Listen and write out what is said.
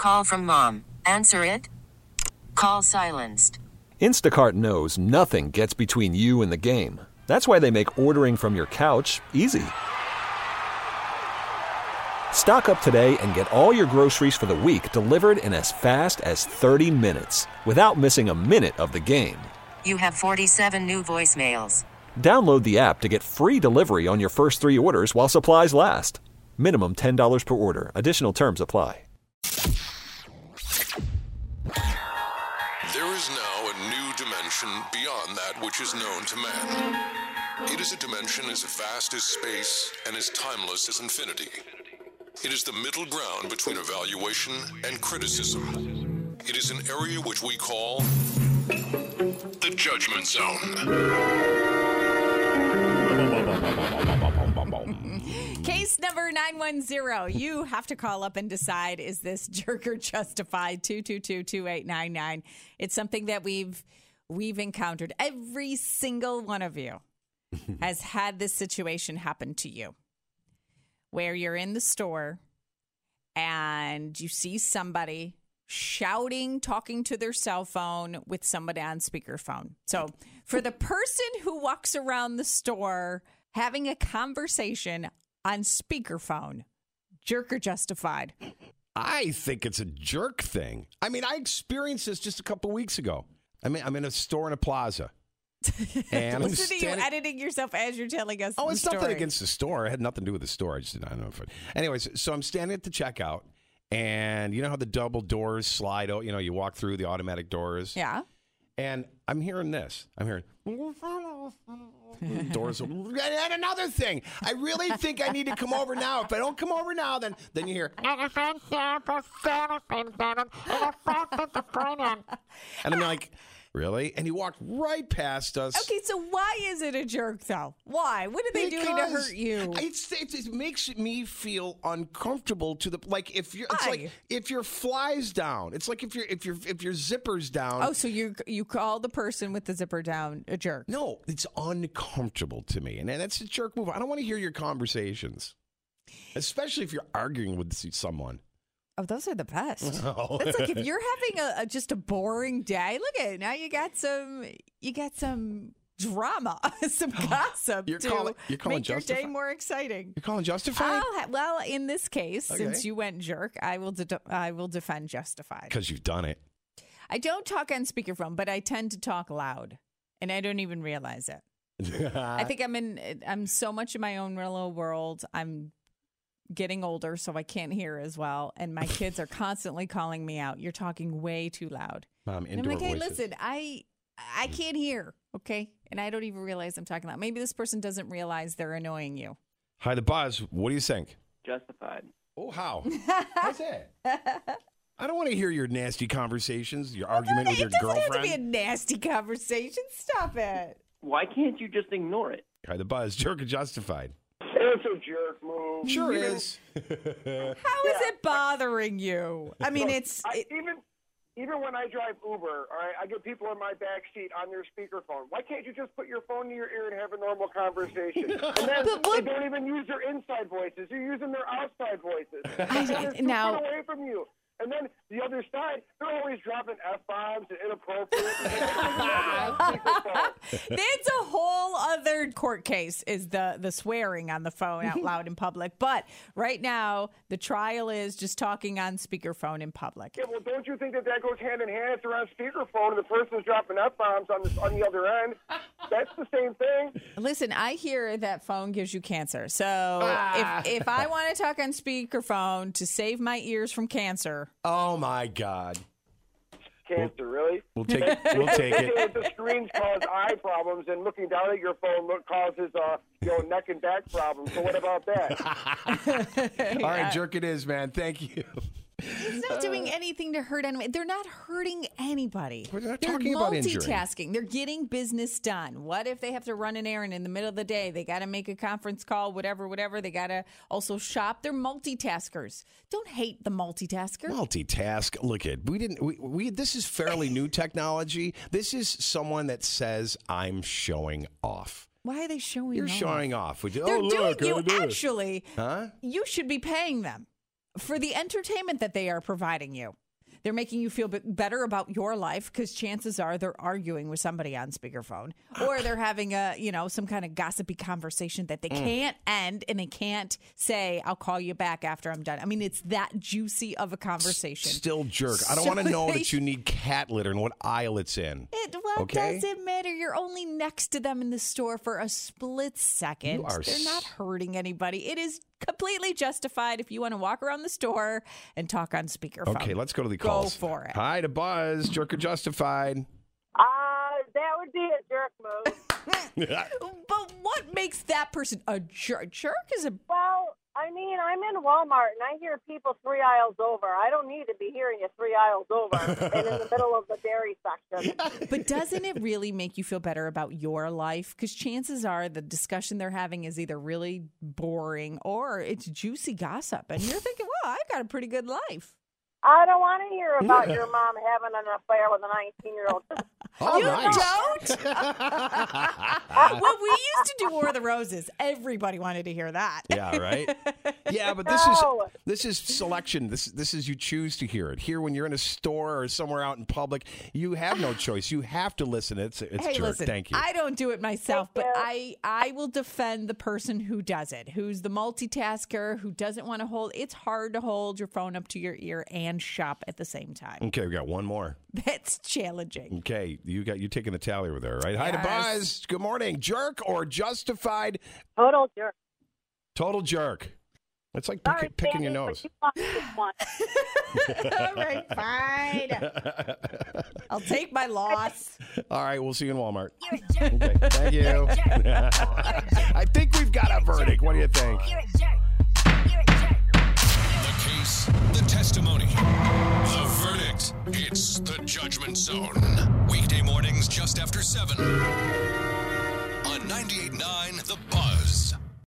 Call from mom. Answer it. Call silenced. Instacart knows nothing gets between you and the game. That's why they make ordering from your couch easy. Stock up today and get all your groceries for the week delivered in as fast as 30 minutes without missing a minute of the game. You have 47 new voicemails. Download the app to get free delivery on your first 3 orders while supplies last. Minimum $10 per order. Additional terms apply. There is now a new dimension beyond that which is known to man. It is a dimension as vast as space and as timeless as infinity. It is the middle ground between evaluation and criticism. It is an area which we call the Judgment Zone. Case number 910. You have to call up and decide, is this jerk or justified? 222-2899. It's something that we've encountered. Every single one of you has had this situation happen to you, where you're in the store and you see somebody shouting, talking to their cell phone with somebody on speakerphone. So for the person who walks around the store having a conversation on speakerphone, jerk or justified? I think it's a jerk thing. I mean, I experienced this just a couple weeks ago. I mean, I'm in a store in a plaza. And listen to you editing yourself as you're telling us Oh, the it's story. nothing against the store. It had nothing to do with the store. I just didn't know if it. Anyways, so I'm standing at the checkout, and you know how the double doors slide out? You know, you walk through the automatic doors. Yeah. And I'm hearing this. I'm hearing doors. And another thing. I really think I need to come over now. If I don't come over now, then you hear. And I'm like, really? And he walked right past us. Okay, so why is it a jerk, though? Why? What are they doing to hurt you? It makes me feel uncomfortable to the like if you're it's Why? like if your fly's down. It's like if your zipper's down. Oh, so you call the person with the zipper down a jerk? No, it's uncomfortable to me, and that's a jerk move. I don't want to hear your conversations, especially if you're arguing with someone. Oh, those are the best. Oh. That's like if you're having just a boring day. Look at it now. You got some drama, some gossip You're to calling make your justified? day more exciting. You're calling justified Well, in this case, Okay. since you went jerk, I will defend justified. because you've done it. I don't talk on speakerphone, but I tend to talk loud, and I don't even realize it. I think I'm so much in my own little world. I'm getting older, so I can't hear as well. And my kids are constantly calling me out. You're talking way too loud. Mom, And I'm like, hey, listen, I can't hear, okay? And I don't even realize I'm talking loud. Maybe this person doesn't realize they're annoying you. Hi, the Buzz. What do you think? Justified. Oh, how? How's that? I don't want to hear your nasty conversations, your argument with your It doesn't have to be a girlfriend. nasty conversation. Stop it. Why can't you just ignore it? Hi, the Buzz. Jerk or justified? It's a jerk move. Sure is. How is it bothering you? I mean, Even when I drive Uber, all right, I get people in my back seat on their speakerphone. Why can't you just put your phone to your ear and have a normal conversation? And then they don't even use their inside voices. You're using their outside voices. And they're just now- away from you. And then the other side, they're always dropping F-bombs and inappropriate. That's a whole other court case, is the swearing on the phone out loud in public. But right now, the trial is just talking on speakerphone in public. Yeah, well, don't you think that goes hand in hand? If they're on speakerphone and the person's dropping F-bombs on the other end, that's the same thing. Listen, I hear that phone gives you cancer. So if I want to talk on speakerphone to save my ears from cancer. Oh, my God. Cancer, really? We'll take it. The screens cause eye problems, and looking down at your phone causes neck and back problems. So what about that? All right, jerk it is, man. Thank you. It's not doing anything to hurt anyone. They're not hurting anybody. We're not They're talking about injury. multitasking. They're getting business done. What if they have to run an errand in the middle of the day? They got to make a conference call, whatever. They got to also shop. They're multitaskers. Don't hate the multitasker. Multitask. Look at we this is fairly new technology. This is someone that says I'm showing off. Why are they showing You're off? showing off. They're doing you actually. Huh? You should be paying them. for the entertainment that they are providing you. They're making you feel better about your life because chances are they're arguing with somebody on speakerphone, or they're having some kind of gossipy conversation that they can't end, and they can't say, "I'll call you back after I'm done." I mean, it's that juicy of a conversation. Still jerk. I don't want to know that you need cat litter and what aisle it's in. It doesn't matter. You're only next to them in the store for a split second. They're not hurting anybody. It is completely justified if you want to walk around the store and talk on speakerphone. Okay, let's go to the calls. Go for it. Hi to Buzz. Jerk or justified? That would be a jerk move. But what makes that person a jerk? Jerk is a... Well, I mean, I'm in Walmart, and I hear people 3 aisles over. I don't need to be hearing you 3 aisles over and in the middle of the dairy section. But doesn't it really make you feel better about your life? Because chances are the discussion they're having is either really boring or it's juicy gossip. And you're thinking, well, I've got a pretty good life. I don't want to hear about your mom having an affair with a 19-year-old. Oh, you nice. don't? Well, we used to do War of the Roses. Everybody wanted to hear that. Yeah, right? Yeah, but this is selection. This is you choose to hear it. Here, when you're in a store or somewhere out in public, you have no choice. You have to listen. It's hey, jerk. Listen, Thank you. I don't do it myself, but I will defend the person who does it, who's the multitasker, who doesn't want to hold. It's hard to hold your phone up to your ear and shop at the same time. Okay, we got one more. That's challenging. Okay, you're taking the tally over there, right? Yes. Hi to Buzz. Good morning. Jerk or justified? Total jerk. Total jerk. It's like picking your nose. All right, fine. I'll take my loss. All right, we'll see you in Walmart. Okay, thank you. I think we've got a verdict. What do you think? The case, the testimony, the verdict. It's the Judgment Zone. Weekday mornings just after 7 on 98.9 The